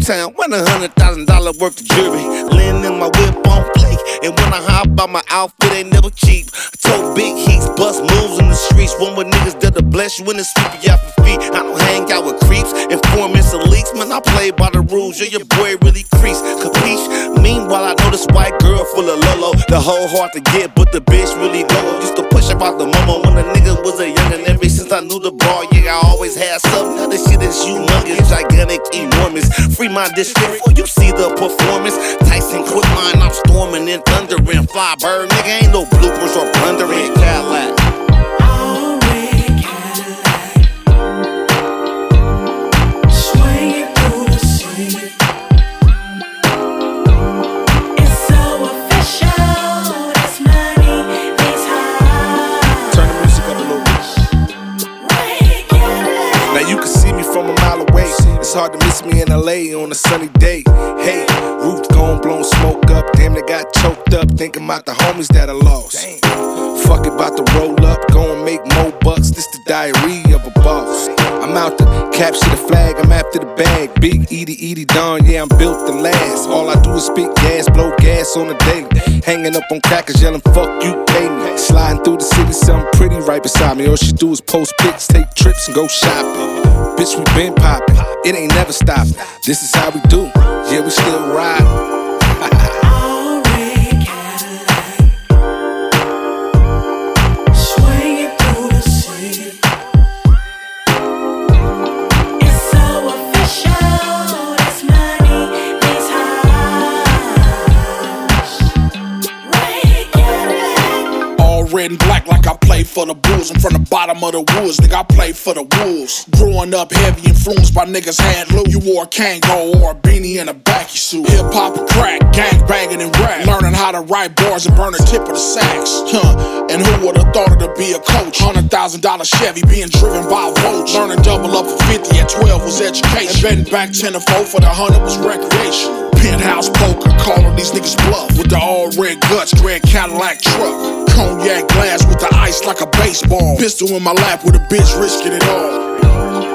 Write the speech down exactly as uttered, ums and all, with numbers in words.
town, win a hundred thousand dollar worth of jewelry. Leaning in my whip on flake, and when I hop out, my outfit ain't never cheap. Tote big heats, bust moves in the streets. One with niggas that'll bless you and sweep you off your feet. I don't hang out with creeps, informants and leaks. Man, I play by the rules. Yeah, your boy really crease, capiche? Meanwhile, I know this white girl full of Lolo. The whole hard to get, but the bitch really go. Used to push about the mama when the nigga was a youngin'. Ever since I knew the bar, yeah, I always had something. Now this shit is humongous, gigantic, enormous. Free my district before you see the performance. Tyson quick line, I'm storming and thundering. Fly bird, nigga, ain't no bloopers or plundering. Cadillac. It's hard to miss me in L A on a sunny day. Hey, roof gone, blown smoke up. Damn, they got choked up. Thinking about the homies that I lost. Fuck it, about to roll up. Go and make more bucks. This the diary of a boss. I'm out to capture the flag. I'm after the bag. Big Edie, Edie Don. Yeah, I'm built to last. All I do is spit gas, blow gas on the daily. Hanging up on crackers, yelling, fuck you, pay me. Sliding through the city, something pretty right beside me. All she do is post pics, take trips, and go shopping. Bitch, we been poppin', it ain't never stopped. This is how we do, yeah, we still ride. Red and black like I play for the Bulls. I'm from the bottom of the woods, nigga, I play for the Wolves. Growing up heavy, influenced by niggas had loot. You wore a Kango or a beanie and a backy suit. Hip hop and crack, gang banging and rap. Learning how to write bars and burn the tip of the sax. Huh, and who would've thought it to be a coach? Hundred thousand dollar Chevy being driven by a Volch. Learning double up for fifty at twelve was education. And betting back ten to four for the hundred was recreation. Penthouse poker, calling these niggas bluff. With the all red guts, red Cadillac truck. Cognac glass with the ice like a baseball. Pistol in my lap with a bitch risking it all.